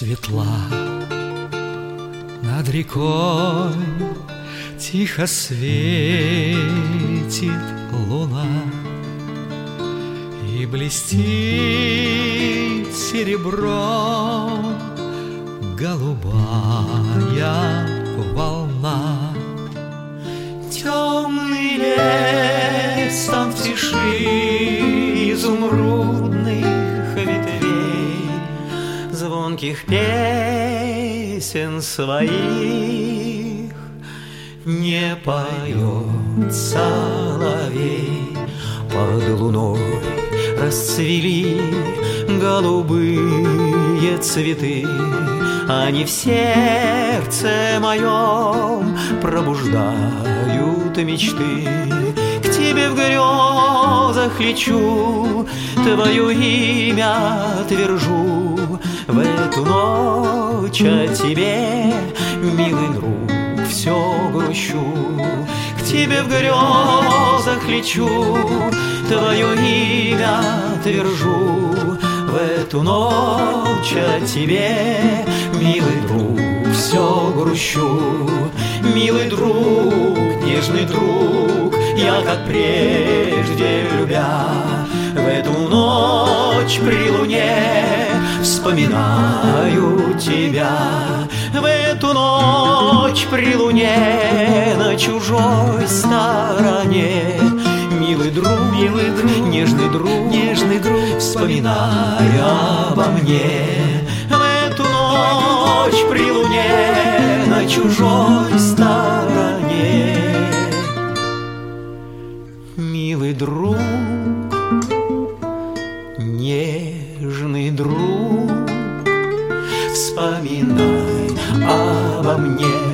светла, над рекой тихо светит луна, и блестит серебром голубая волна. Темный лес там в тиши изумрудных ветвей, звонких песен своих не поет соловей. Под луной расцвели голубые цветы, они в сердце моем пробуждают мечты. К тебе в грезах лечу, твое имя твержу. В эту ночь о тебе, милый друг, все грущу. К тебе в грезах лечу, твое имя твержу. В эту ночь о тебе, милый друг, все грущу. Милый друг, нежный друг, я как прежде любя, в эту ночь при луне вспоминаю тебя. В эту ночь при луне на чужой стороне, милый друг, нежный друг, вспоминай обо мне. В эту ночь при луне на чужой стороне, милый друг, нежный друг, вспоминай обо мне.